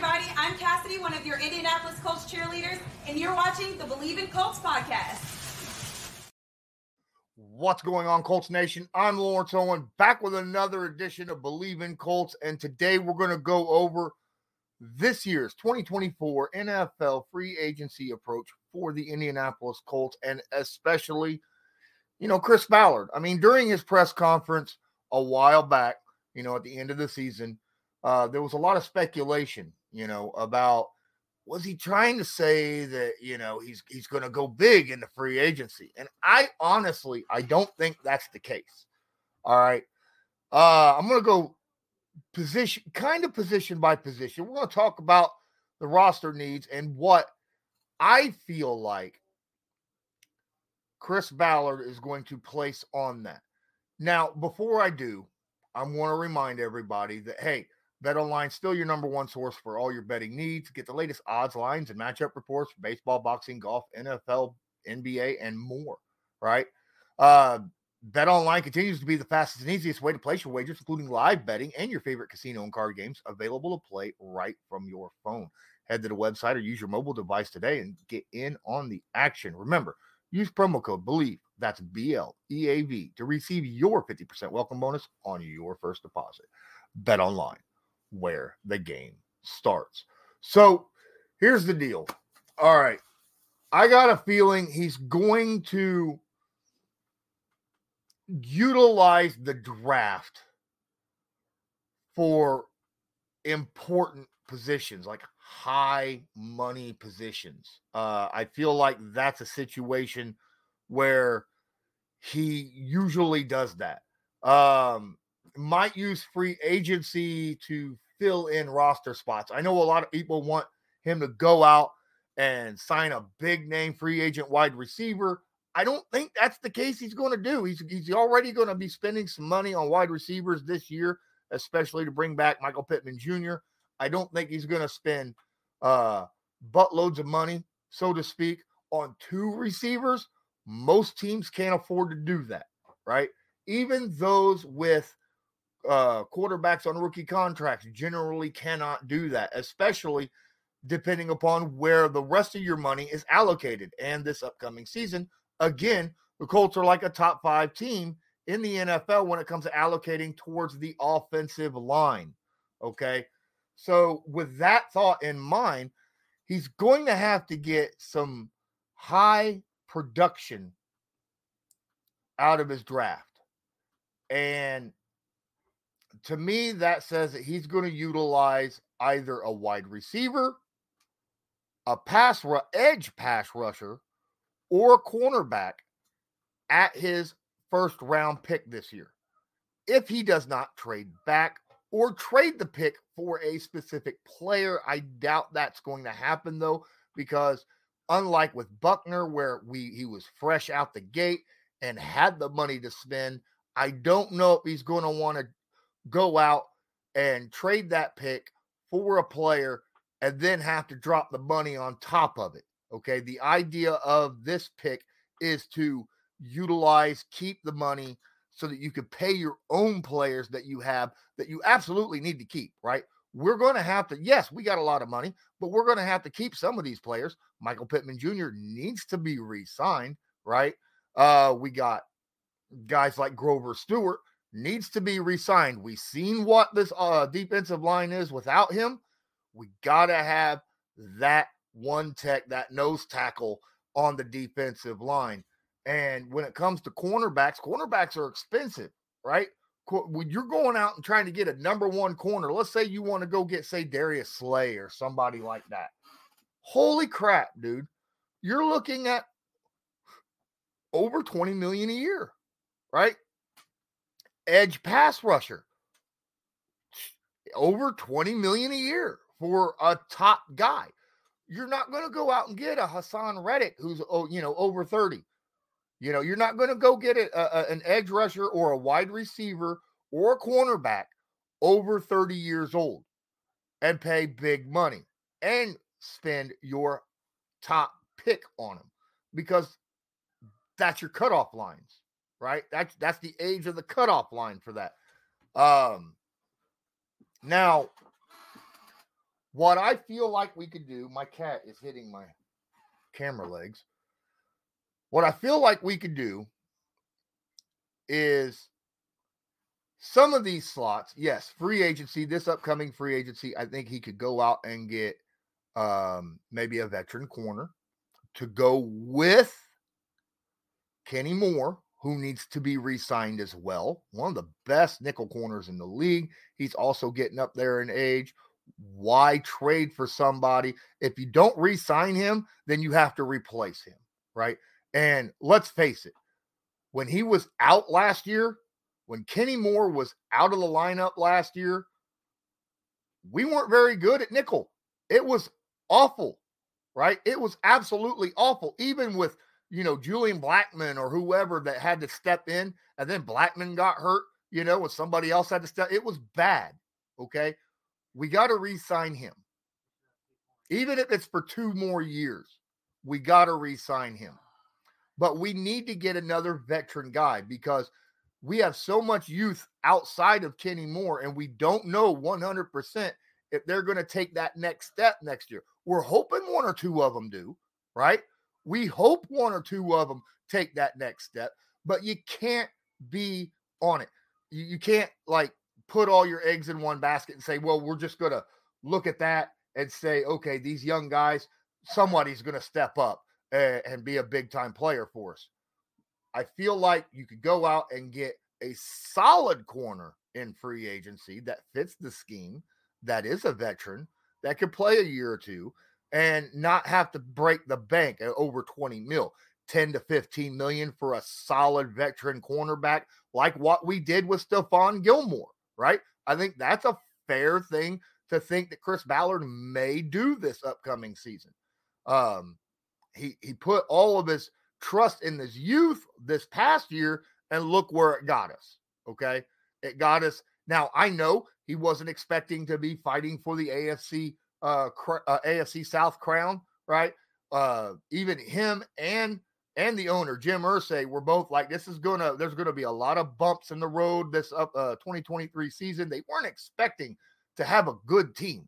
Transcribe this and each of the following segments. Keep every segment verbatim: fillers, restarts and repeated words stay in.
everybody. I'm Cassidy, one of your Indianapolis Colts cheerleaders, and you're watching the Believe in Colts podcast. What's going on, Colts Nation? I'm Lawrence Owen, back with another edition of Believe in Colts, and today we're going to go over this year's twenty twenty-four N F L free agency approach for the Indianapolis Colts, and especially, you know, Chris Ballard. I mean, during his press conference a while back, you know, at the end of the season, uh, there was a lot of speculation, you know, about was he trying to say that, you know, he's he's going to go big in the free agency? And I honestly, I don't think that's the case. All right. Uh, I'm going to go position, kind of position by position. We're going to talk about the roster needs and what I feel like Chris Ballard is going to place on that. Now, before I do, I want to remind everybody that, hey, BetOnline is still your number one source for all your betting needs. Get the latest odds, lines, and matchup reports for baseball, boxing, golf, N F L, N B A, and more, right? Uh, BetOnline continues to be the fastest and easiest way to place your wagers, including live betting and your favorite casino and card games available to play right from your phone. Head to the website or use your mobile device today and get in on the action. Remember, use promo code BELIEVE, that's B L E A V, to receive your fifty percent welcome bonus on your first deposit. BetOnline, where the game starts. So here's the deal. All right. I got a feeling he's going to utilize the draft for important positions, like high money positions. Uh, I feel like that's a situation where he usually does that. Um, might use free agency to fill in roster spots. I know a lot of people want him to go out and sign a big name free agent wide receiver. I don't think that's the case he's going to do. He's, he's already going to be spending some money on wide receivers this year, especially to bring back Michael Pittman Junior I don't think he's going to spend uh, buttloads of money, so to speak, on two receivers. Most teams can't afford to do that, right? Even those with uh, quarterbacks on rookie contracts generally cannot do that, especially depending upon where the rest of your money is allocated. And this upcoming season, again, the Colts are like a top five team in the N F L when it comes to allocating towards the offensive line, okay? So with that thought in mind, he's going to have to get some high production out of his draft. And to me, that says that he's going to utilize either a wide receiver, a pass ru- edge pass rusher, or a cornerback at his first round pick this year. If he does not trade back or trade the pick for a specific player, I doubt that's going to happen, though, because unlike with Buckner, where we he was fresh out the gate and had the money to spend, I don't know if he's going to want to go out and trade that pick for a player and then have to drop the money on top of it. Okay. The idea of this pick is to utilize, keep the money so that you can pay your own players that you have that you absolutely need to keep, right? We're going to have to, yes, we got a lot of money, but we're going to have to keep some of these players. Michael Pittman Junior needs to be re-signed, right? Uh, we got guys like Grover Stewart needs to be re-signed. We've seen what this uh, defensive line is without him. We got to have that one tech, that nose tackle on the defensive line. And when it comes to cornerbacks, cornerbacks are expensive, right? When you're going out and trying to get a number one corner, let's say you want to go get, say, Darius Slay or somebody like that. Holy crap, dude. You're looking at over twenty million dollars a year, right? Edge pass rusher, over twenty million dollars a year for a top guy. You're not going to go out and get a Hassan Reddick who's, oh, you know, over thirty. You know, you're not going to go get a, a, an edge rusher or a wide receiver or a cornerback over thirty years old and pay big money and spend your top pick on them, because that's your cutoff lines, right? That's that's the age of the cutoff line for that. Um, now, What I feel like we could do, my cat is hitting my camera legs. What I feel like we could do is some of these slots, yes, free agency, this upcoming free agency, I think he could go out and get um, maybe a veteran corner to go with Kenny Moore, who needs to be re-signed as well. One of the best nickel corners in the league. He's also getting up there in age. Why trade for somebody? If you don't re-sign him, then you have to replace him, right? And let's face it, when he was out last year, when Kenny Moore was out of the lineup last year, we weren't very good at nickel. It was awful, right? It was absolutely awful. Even with, you know, Julian Blackmon or whoever that had to step in, and then Blackmon got hurt, you know, when somebody else had to step, it was bad, okay? We got to re-sign him. Even if it's for two more years, we got to re-sign him. But we need to get another veteran guy because we have so much youth outside of Kenny Moore, and we don't know one hundred percent if they're going to take that next step next year. We're hoping one or two of them do, right? We hope one or two of them take that next step, but you can't be on it. You, you can't, like, put all your eggs in one basket and say, well, we're just going to look at that and say, okay, these young guys, somebody's going to step up and, and be a big-time player for us. I feel like you could go out and get a solid corner in free agency that fits the scheme, that is a veteran, that could play a year or two, and not have to break the bank at over twenty mil, ten to fifteen million for a solid veteran cornerback, like what we did with Stephon Gilmore, right? I think that's a fair thing to think that Chris Ballard may do this upcoming season. Um, he, he put all of his trust in this youth this past year, and look where it got us. Okay. It got us. Now I know he wasn't expecting to be fighting for the A F C uh, cr- uh A F C South crown, right? Uh, even him and, and the owner, Jim Irsay, were both like, this is going to, there's going to be a lot of bumps in the road this up uh, twenty twenty-three season. They weren't expecting to have a good team,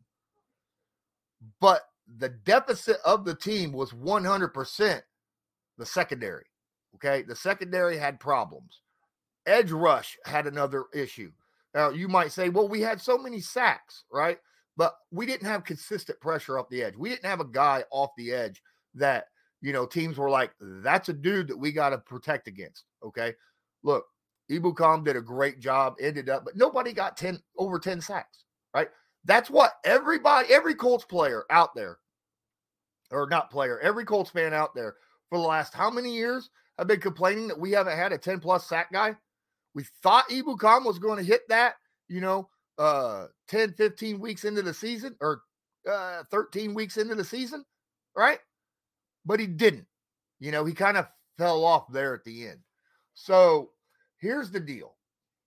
but the deficit of the team was one hundred percent the secondary. Okay. The secondary had problems. Edge rush had another issue. Now you might say, well, we had so many sacks, right? But we didn't have consistent pressure off the edge. We didn't have a guy off the edge that, you know, teams were like, that's a dude that we got to protect against. Okay. Look, Ebukam did a great job, ended up, but nobody got ten over ten sacks, right? That's what everybody, every Colts player out there, or not player, every Colts fan out there for the last how many years have been complaining that we haven't had a ten plus sack guy. We thought Ebukam was going to hit that, you know, uh, ten, fifteen weeks into the season, or uh, thirteen weeks into the season, right? But he didn't. You know, he kind of fell off there at the end. So here's the deal.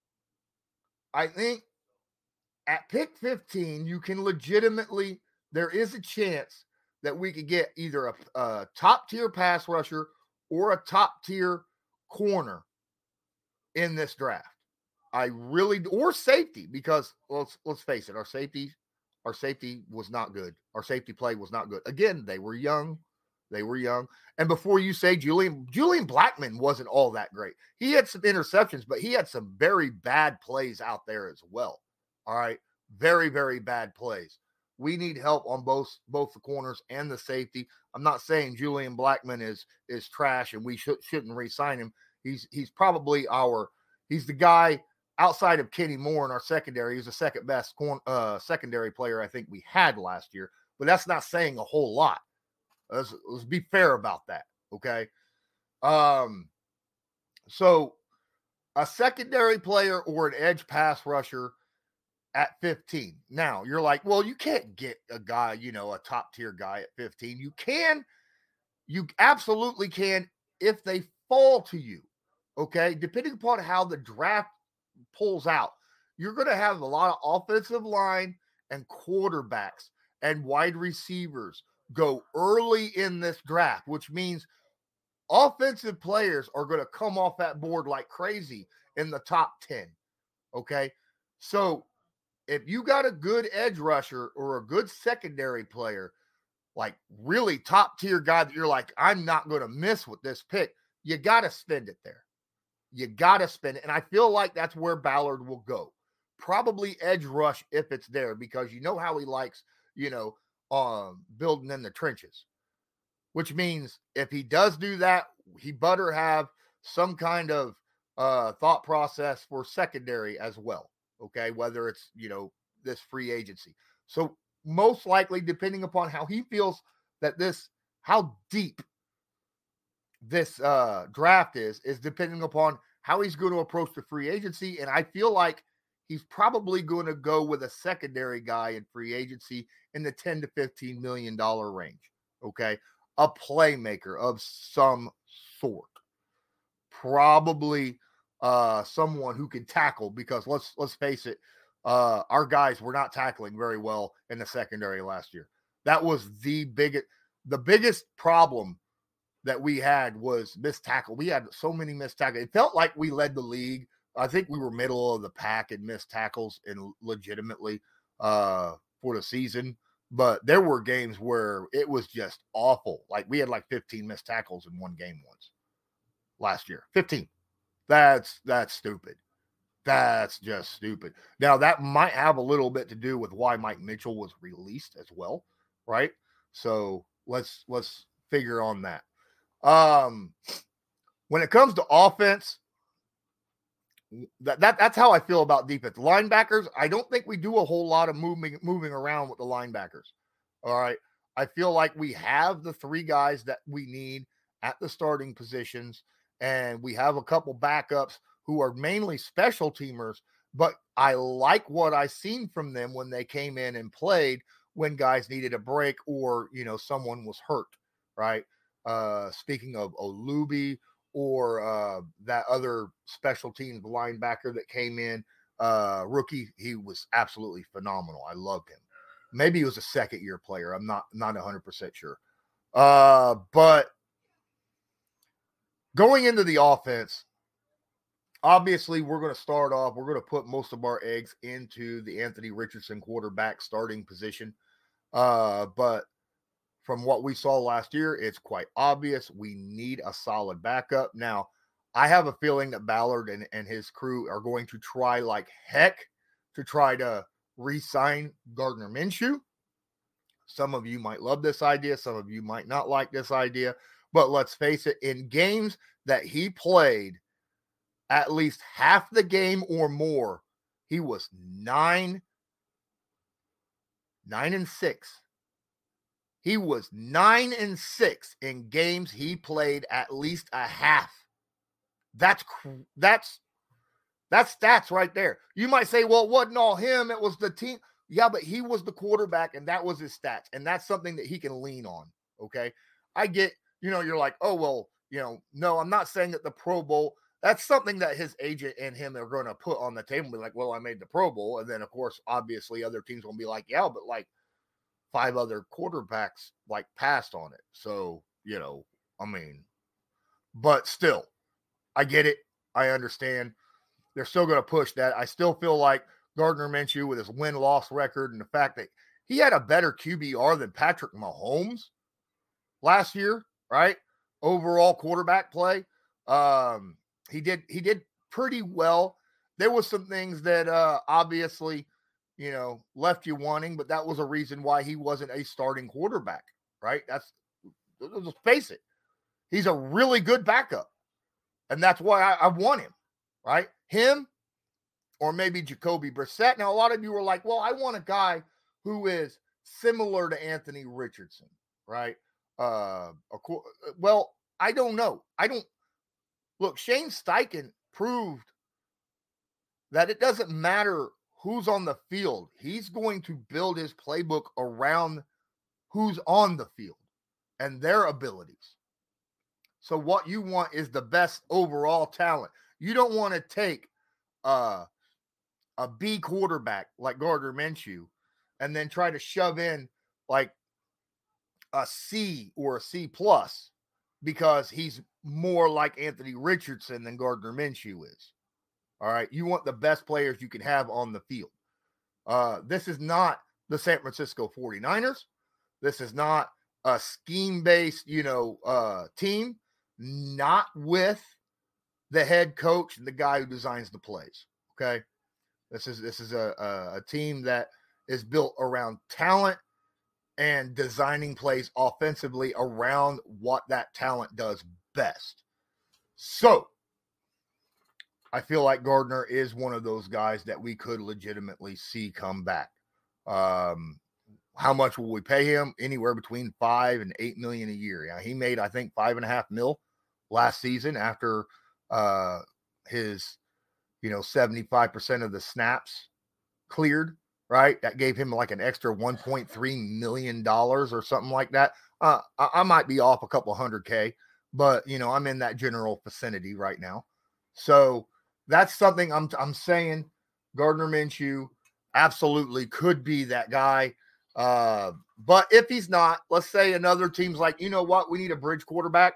I think at pick fifteen, you can legitimately, there is a chance that we could get either a, a top tier pass rusher or a top tier corner in this draft. I really, or safety, because let's let's face it, our safety, our safety was not good. Our safety play was not good. Again, they were young. They were young. And before you say Julian, Julian Blackmon wasn't all that great. He had some interceptions, but he had some very bad plays out there as well. All right. Very, very bad plays. We need help on both both the corners and the safety. I'm not saying Julian Blackmon is is trash and we should, shouldn't re-sign him. He's he's probably our he's the guy outside of Kenny Moore in our secondary. He's the second best corn, uh, secondary player I think we had last year. But that's not saying a whole lot. Let's, let's be fair about that, okay? Um, so a secondary player or an edge pass rusher at fifteen. Now, you're like, well, you can't get a guy, you know, a top-tier guy at fifteen. You can. You absolutely can if they fall to you, okay? Depending upon how the draft pulls out, you're going to have a lot of offensive line and quarterbacks and wide receivers go early in this draft, which means offensive players are going to come off that board like crazy in the top ten. Okay. So if you got a good edge rusher or a good secondary player, like really top tier guy that you're like, I'm not going to miss with this pick, you got to spend it there. You got to spend it. And I feel like that's where Ballard will go. Probably edge rush if it's there, because you know how he likes, you know, um, building in the trenches, which means if he does do that, he better have some kind of uh, thought process for secondary as well. Okay. Whether it's, you know, this free agency. So most likely, depending upon how he feels that this, how deep this uh, draft is, is depending upon how he's going to approach the free agency. And I feel like he's probably going to go with a secondary guy in free agency in the ten to fifteen million dollars range. Okay. A playmaker of some sort. Probably uh, someone who can tackle, because let's, let's face it, uh, our guys were not tackling very well in the secondary last year. That was the biggest, the biggest problem that we had was missed tackle. We had so many missed tackles. It felt like we led the league. I think we were middle of the pack in missed tackles and legitimately uh, for the season. But there were games where it was just awful. Like we had like fifteen missed tackles in one game once last year. fifteen. That's that's stupid. That's just stupid. Now that might have a little bit to do with why Mike Mitchell was released as well, right? So let's let's figure on that. Um, when it comes to offense, that, that that's how I feel about defense. Linebackers, I don't think we do a whole lot of moving moving around with the linebackers. All right. I feel like we have the three guys that we need at the starting positions, and we have a couple backups who are mainly special teamers, but I like what I seen from them when they came in and played when guys needed a break or, you know, someone was hurt, right? Uh, speaking of Olubi or uh, that other special teams linebacker that came in, uh, rookie, he was absolutely phenomenal. I loved him. Maybe he was a second year player. I'm not, not one hundred percent sure. Uh, but going into the offense, obviously we're going to start off, we're going to put most of our eggs into the Anthony Richardson quarterback starting position. Uh, but from what we saw last year, it's quite obvious we need a solid backup. Now, I have a feeling that Ballard and, and his crew are going to try like heck to try to re-sign Gardner Minshew. Some of you might love this idea. Some of you might not like this idea. But let's face it, in games that he played at least half the game or more, he was nine, nine and six. He was nine and six in games he played at least a half. That's that's that's stats right there. You might say, well, it wasn't all him, it was the team. Yeah, but he was the quarterback, and that was his stats, and that's something that he can lean on. Okay, I get. You know, you're like, oh well, you know, no, I'm not saying that the Pro Bowl. That's something that his agent and him are going to put on the table. Be like, well, I made the Pro Bowl, and then of course, obviously, other teams will be like, yeah, but like. Five other quarterbacks like passed on it. So, you know, I mean, but still, I get it. I understand. They're still going to push that. I still feel like Gardner Minshew with his win-loss record and the fact that he had a better Q B R than Patrick Mahomes last year, right? Overall quarterback play. Um, he did, he did pretty well. There was some things that uh, obviously, you know, left you wanting, but that was a reason why he wasn't a starting quarterback, right? That's, let's face it. He's a really good backup. And that's why I, I want him, right? Him or maybe Jacoby Brissett. Now, a lot of you are like, well, I want a guy who is similar to Anthony Richardson, right? Uh, a, well, I don't know. I don't, look, Shane Steichen proved that it doesn't matter who's on the field. He's going to build his playbook around who's on the field and their abilities. So what you want is the best overall talent. You don't want to take uh, a B quarterback like Gardner Minshew and then try to shove in like a C or a C plus because he's more like Anthony Richardson than Gardner Minshew is. All right. You want the best players you can have on the field. Uh, this is not the San Francisco forty-niners. This is not a scheme-based, you know, uh, team, not with the head coach and the guy who designs the plays. Okay. This is, this is a, a, a team that is built around talent and designing plays offensively around what that talent does best. So I feel like Gardner is one of those guys that we could legitimately see come back. Um, how much will we pay him? Anywhere between five and eight million a year. Yeah, he made, I think, five and a half mil last season after uh, his, you know, seventy-five percent of the snaps cleared, right? That gave him like an extra one point three million dollars or something like that. Uh, I, I might be off a couple hundred K, but, you know, I'm in that general vicinity right now. So that's something I'm, I'm saying Gardner Minshew absolutely could be that guy. Uh, but if he's not, let's say another team's like, you know what, we need a bridge quarterback.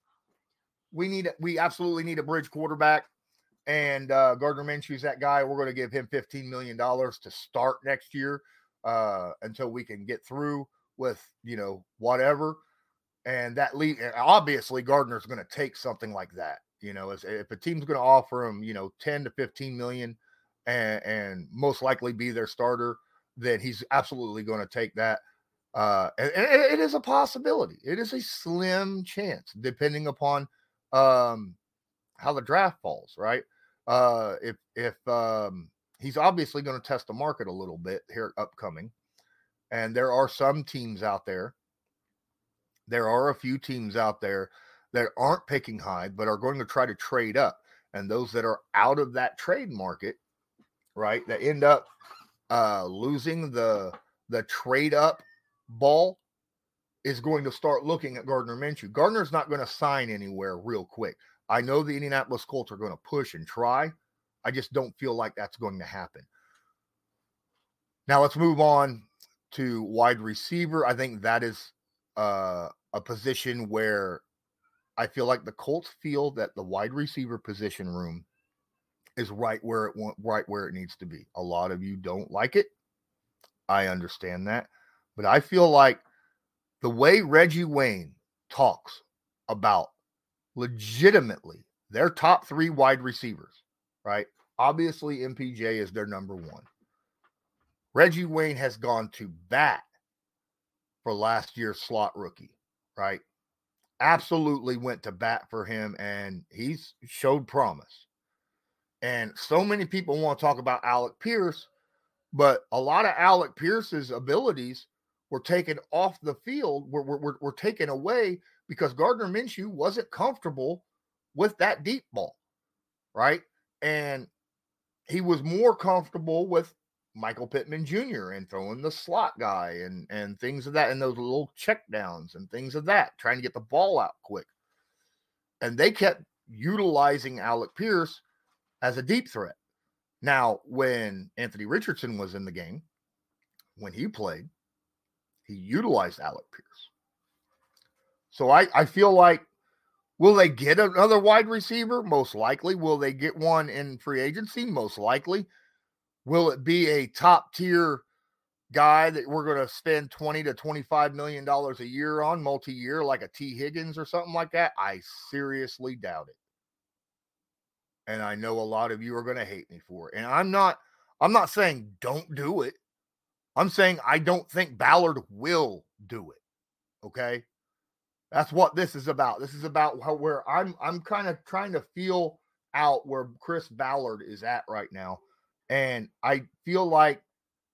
We need, we absolutely need a bridge quarterback. And uh, Gardner Minshew's that guy. We're going to give him fifteen million dollars to start next year uh, until we can get through with, you know, whatever. And that lead, obviously Gardner's going to take something like that. You know, if a team's going to offer him, you know, ten to fifteen million and, and most likely be their starter, then he's absolutely going to take that. Uh, and, and it is a possibility. It is a slim chance, depending upon um, how the draft falls, right? Uh, if if um, he's obviously going to test the market a little bit here upcoming, and there are some teams out there. There are a few teams out there that aren't picking high, but are going to try to trade up. And those that are out of that trade market, right, that end up uh, losing the the trade up ball is going to start looking at Gardner Minshew. Gardner's not going to sign anywhere real quick. I know the Indianapolis Colts are going to push and try. I just don't feel like that's going to happen. Now let's move on to wide receiver. I think that is uh, a position where I feel like the Colts feel that the wide receiver position room is right where it want, right where it needs to be. A lot of you don't like it. I understand that, but I feel like the way Reggie Wayne talks about legitimately their top three wide receivers, right? Obviously, M P J is their number one. Reggie Wayne has gone to bat for last year's slot rookie, right? Absolutely went to bat for him, and he's showed promise. And so many people want to talk about Alec Pierce, but a lot of Alec Pierce's abilities were taken off the field, were, were, were taken away because Gardner Minshew wasn't comfortable with that deep ball, right? And he was more comfortable with Michael Pittman Junior and throwing the slot guy and, and things of that, and those little check downs and things of that, trying to get the ball out quick. And they kept utilizing Alec Pierce as a deep threat. Now, when Anthony Richardson was in the game, when he played, he utilized Alec Pierce. So I, I feel like, will they get another wide receiver? Most likely. Will they get one in free agency? Most likely. Will it be a top tier guy that we're going to spend twenty to twenty-five million dollars a year on, multi-year, like a T. Higgins or something like that? I seriously doubt it. And I know a lot of you are going to hate me for it. And I'm not, I'm not saying don't do it. I'm saying I don't think Ballard will do it. Okay. That's what this is about. This is about how, where I'm, I'm kind of trying to feel out where Chris Ballard is at right now. And I feel like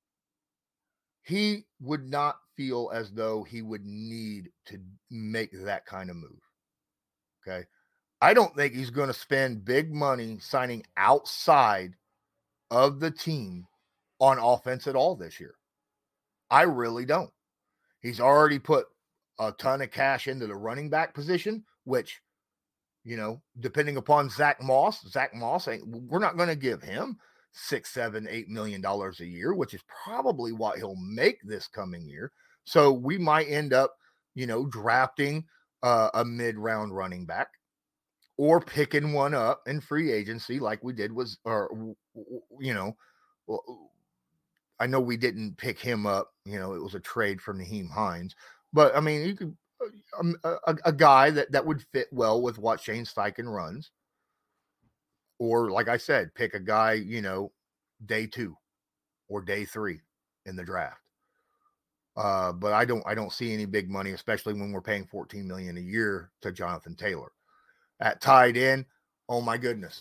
he would not feel as though he would need to make that kind of move. Okay. I don't think he's going to spend big money signing outside of the team on offense at all this year. I really don't. He's already put a ton of cash into the running back position, which, you know, depending upon Zach Moss, Zach Moss, ain't, we're not going to give him six, seven, eight million dollars a year, which is probably what he'll make this coming year. So we might end up, you know, drafting uh, a mid-round running back, or picking one up in free agency like we did was, or, you know, I know we didn't pick him up. You know, it was a trade from Nyheim Hines. But, I mean, you could um, a, a, a guy that, that would fit well with what Shane Steichen runs. Or, like I said, pick a guy, you know, day two or day three in the draft. Uh, but I don't I don't see any big money, especially when we're paying fourteen million dollars a year to Jonathan Taylor. At tight end, oh my goodness.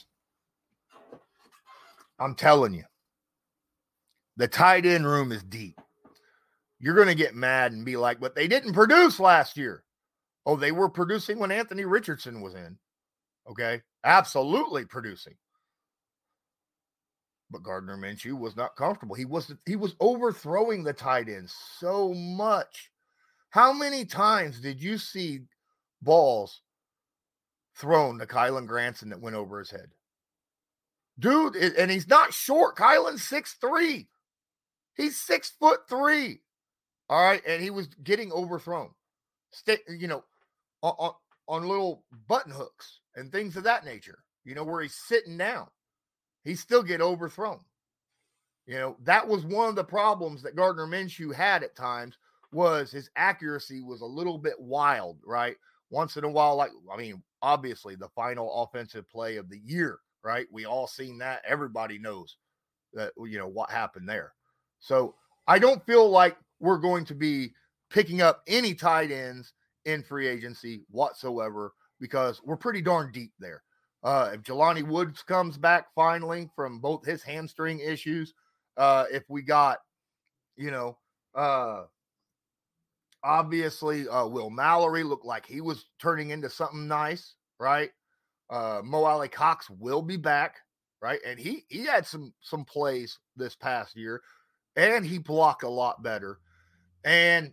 I'm telling you, the tight end room is deep. You're going to get mad and be like, but they didn't produce last year. Oh, they were producing when Anthony Richardson was in. Okay, absolutely producing. But Gardner Minshew was not comfortable. He was he was overthrowing the tight ends so much. How many times did you see balls thrown to Kylan Granson that went over his head? Dude, and he's not short. Kylan's six three. He's six foot three. All right, and he was getting overthrown. Stay, you know, on, on, on little button hooks and things of that nature, you know, where he's sitting down. He still get overthrown. You know, that was one of the problems that Gardner Minshew had at times, was his accuracy was a little bit wild, right? Once in a while, like, I mean, obviously the final offensive play of the year, right? We all seen that. Everybody knows that, you know, what happened there. So I don't feel like we're going to be picking up any tight ends in free agency whatsoever, because we're pretty darn deep there. Uh, if Jelani Woods comes back finally from both his hamstring issues, uh, if we got, you know, uh, obviously uh, Will Mallory looked like he was turning into something nice, right? Uh, Mo Alley Cox will be back, right? And he he had some some plays this past year, and he blocked a lot better. And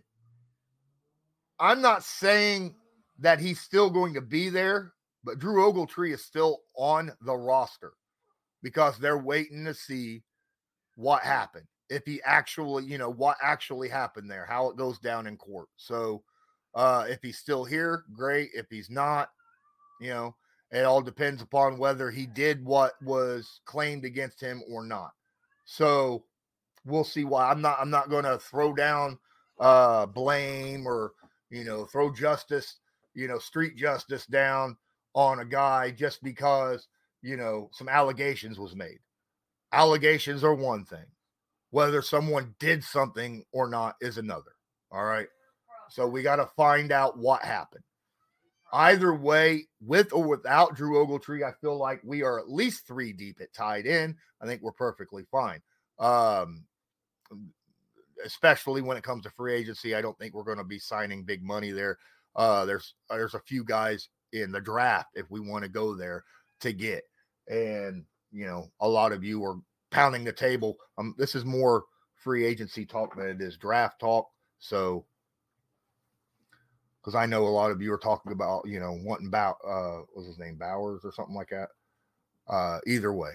I'm not saying that he's still going to be there, but Drew Ogletree is still on the roster because they're waiting to see what happened. If he actually, you know, what actually happened there, how it goes down in court. So uh, if he's still here, great. If he's not, you know, it all depends upon whether he did what was claimed against him or not. So we'll see why. I'm not, I'm not going to throw down uh, blame or, you know, throw justice, you know, street justice down on a guy just because, you know, some allegations was made. Allegations are one thing. Whether someone did something or not is another. All right. So we got to find out what happened. Either way, with or without Drew Ogletree, I feel like we are at least three deep at tight end. I think we're perfectly fine. Um, especially when it comes to free agency, I don't think we're going to be signing big money there. Uh, there's there's a few guys in the draft if we want to go there to get. And, you know, a lot of you are pounding the table. Um, this is more free agency talk than it is draft talk. So, because I know a lot of you are talking about, you know, wanting Bow, uh, what was his name, Bowers or something like that. Uh, either way,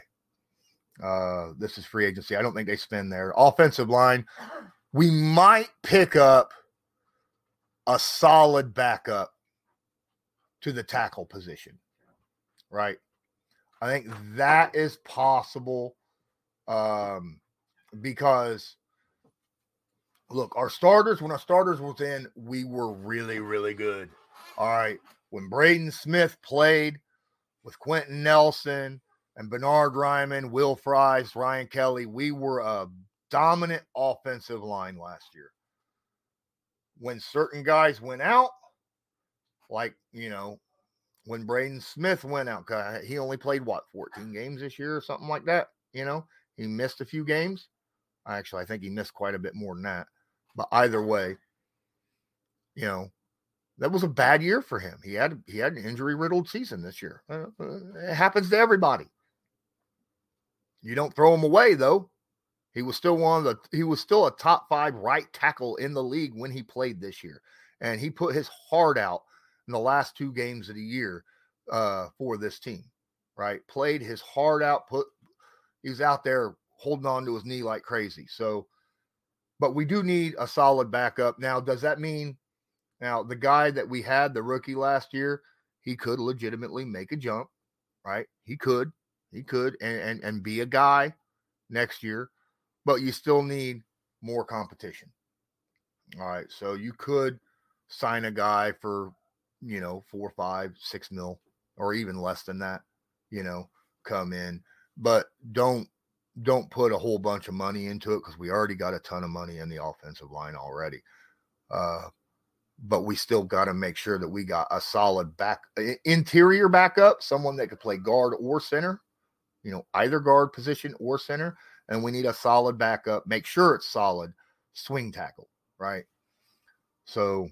uh, this is free agency. I don't think they spend there. Offensive line, we might pick up a solid backup to the tackle position, right? I think that is possible. Um, because look, our starters, when our starters was in, we were really, really good. All right. When Braden Smith played with Quentin Nelson and Bernard Ryman, Will Fries, Ryan Kelly, we were a dominant offensive line last year. When certain guys went out, like, you know, when Braden Smith went out, he only played, what, fourteen games this year or something like that, you know? He missed a few games. Actually, I think he missed quite a bit more than that. But either way, you know, that was a bad year for him. He had he had an injury-riddled season this year. Uh, it happens to everybody. You don't throw him away, though. He was still one of the he was still a top five right tackle in the league when he played this year, and he put his heart out in the last two games of the year uh, for this team. Right, played his heart out. Put he was out there holding on to his knee like crazy. So, but we do need a solid backup. Now, does that mean now the guy that we had, the rookie last year, he could legitimately make a jump, right? He could, he could, and and, and be a guy next year. but you still need more competition. All right. So you could sign a guy for, you know, four, five, six mil, or even less than that, you know, come in, but don't, don't put a whole bunch of money into it because we already got a ton of money in the offensive line already. Uh, but we still got to make sure that we got a solid back interior backup, someone that could play guard or center, you know, either guard position or center. And we need a solid backup. Make sure it's solid swing tackle, right? So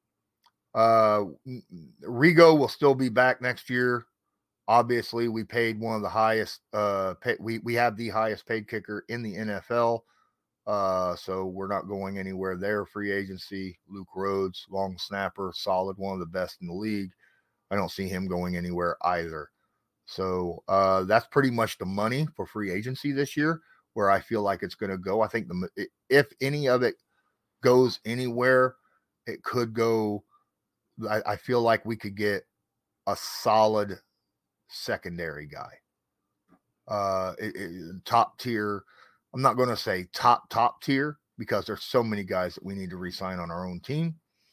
uh, Rigo will still be back next year. Obviously, we paid one of the highest. Uh, pay, we we have the highest paid kicker in the N F L. Uh, so we're not going anywhere there. Free agency, Luke Rhodes, long snapper, solid, one of the best in the league. I don't see him going anywhere either. So uh, that's pretty much the money for free agency this year, where I feel like it's going to go. I think the if any of it goes anywhere, it could go. I, I feel like we could get a solid secondary guy, uh, it, it, top tier. I'm not going to say top, top tier because there's so many guys that we need to re-sign on our own team.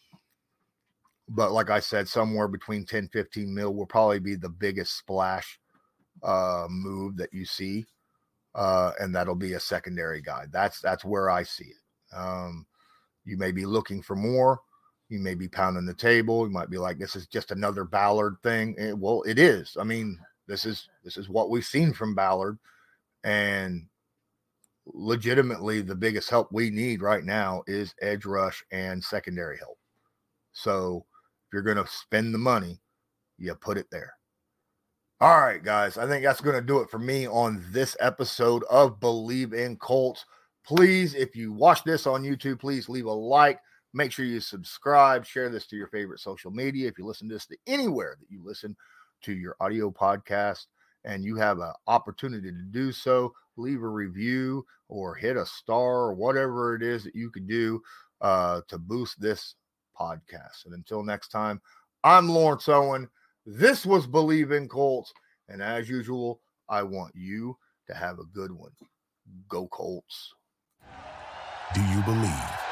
But like I said, somewhere between ten, fifteen mil will probably be the biggest splash uh, move that you see. Uh, and that'll be a secondary guy. That's, that's where I see it. Um, you may be looking for more. You may be pounding the table. You might be like, this is just another Ballard thing. And, well, it is. I mean, this is, this is what we've seen from Ballard, and legitimately the biggest help we need right now is edge rush and secondary help. So if you're going to spend the money, you put it there. All right, guys, I think that's going to do it for me on this episode of Believe in Colts. Please, if you watch this on YouTube, please leave a like. Make sure you subscribe, share this to your favorite social media. If you listen to this to anywhere that you listen to your audio podcast and you have an opportunity to do so, leave a review or hit a star or whatever it is that you could do uh, to boost this podcast. And until next time, I'm Lawrence Owen. This was Believe in Colts. And as usual, I want you to have a good one. Go Colts. Do you believe?